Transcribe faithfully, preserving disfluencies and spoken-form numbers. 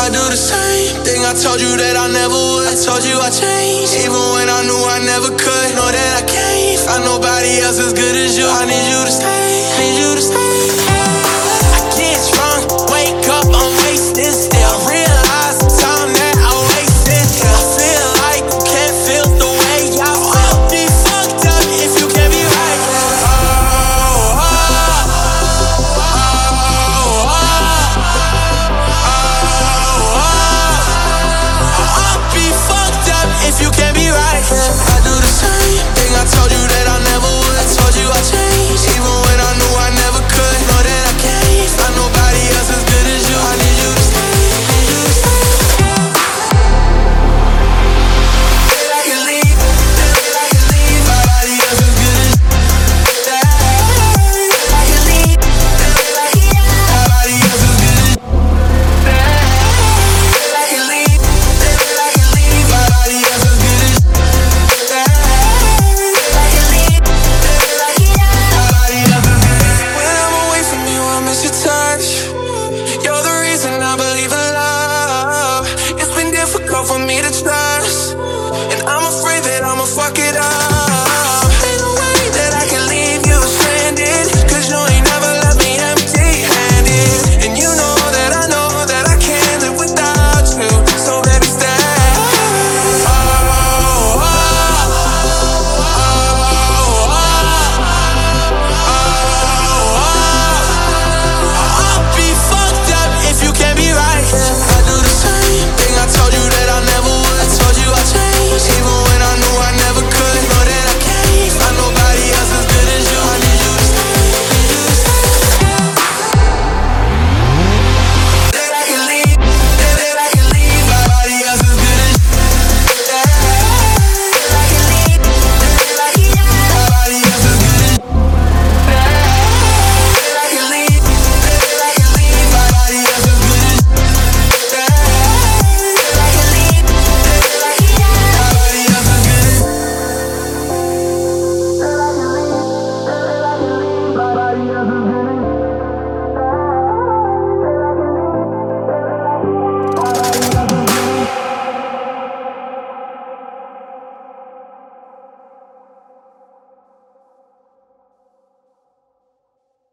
I do the same thing I told you that I never would. I told you I changed, even when I knew I never could. Know that I can't find nobody else as good as you. I need you to stay, need you to stay.